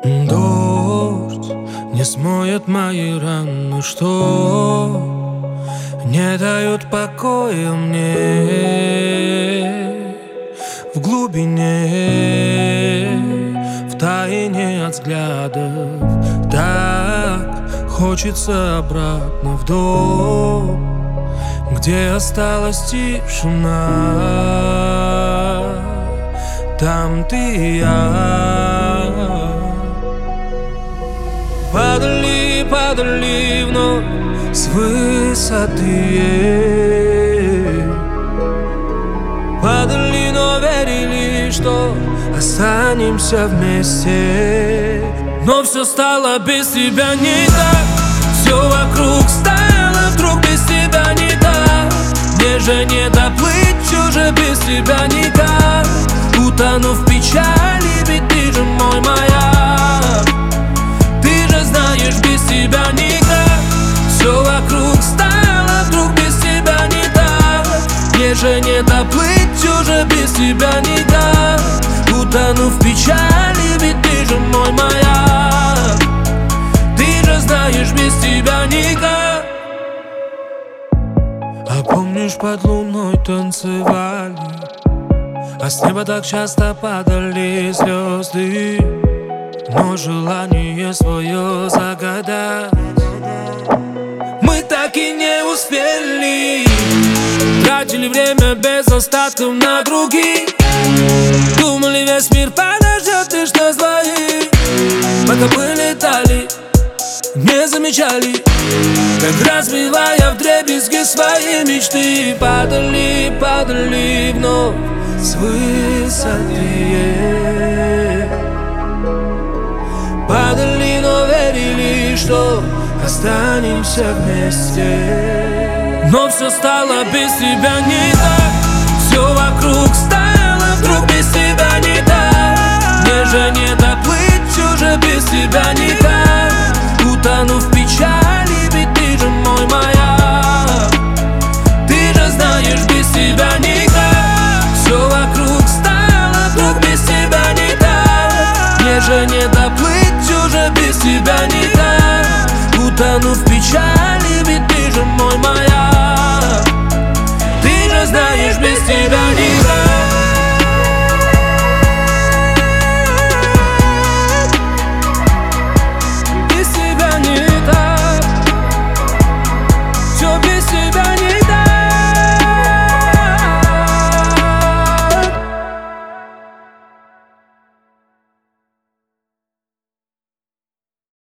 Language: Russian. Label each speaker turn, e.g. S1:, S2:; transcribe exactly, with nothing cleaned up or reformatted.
S1: Дождь не смоет мои раны, что не дают покоя мне. В глубине, в тайне от взглядов, так хочется обратно в дом, где осталась тишина. Там ты и я. Падали, падали вновь с высоты. Падали, но верили, что останемся вместе. Но все стало без тебя не так. Все вокруг стало вдруг без тебя не так. Мне же не доплыть уже без тебя никак. Утону в печали, ведь ты же мой маяк. Ты же знаешь, без тебя никак. Все вокруг стало вдруг без тебя не так. Мне же не доплыть уже без тебя никак. Утону в печали, ведь ты же мой маяк. Ты же знаешь, без тебя никак. А помнишь, под луной танцевали, а с неба так часто падали звезды. Но желание свое загадать мы так и не успели. Тратили время без остатков на других. Думали, весь мир подождет лишь нас двоих. Пока мы летали, не замечали, как разбивая вдребезги свои мечты. Падали, падали вновь с высоты. Падали, но верили, что останемся вместе. Но все стало без тебя не так. Все вокруг стало вдруг без тебя не так. Мне же не доплыть уже без тебя никак. Утону в печали, ведь ты же мой маяк. Ты же знаешь, без тебя никак. Все вокруг стало вдруг без тебя не так. Мне же не доплыть уже без тебя никак. Утону в печали, ведь ты же мой маяк. Ты же знаешь, без тебя никак.